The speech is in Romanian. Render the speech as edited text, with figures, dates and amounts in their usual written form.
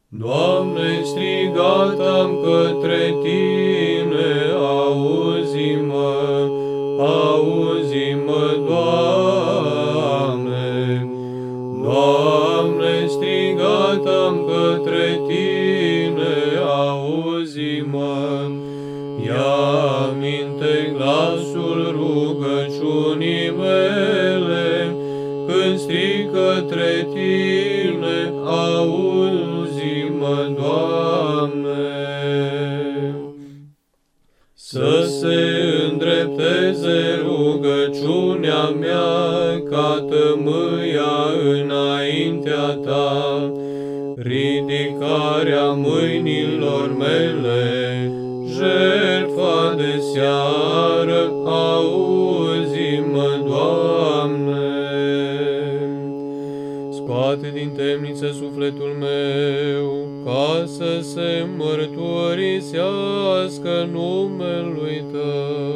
Doamne, strigat am către Tine, auzi-mă, auzi-mă, Doamne. Doamne, strigat am către Tine, auzi-mă. Ia aminte glasul rugăciunii mele, când strig către Tine, auzi-mă, Doamne. Să se îndrepteze rugăciunea mea ca tămâia înaintea Ta, ridicarea mâinilor mele, jertfa de seară, auzi-mă, Doamne. Scoate din temniță sufletul meu, ca să se mărturisească numelui Tău.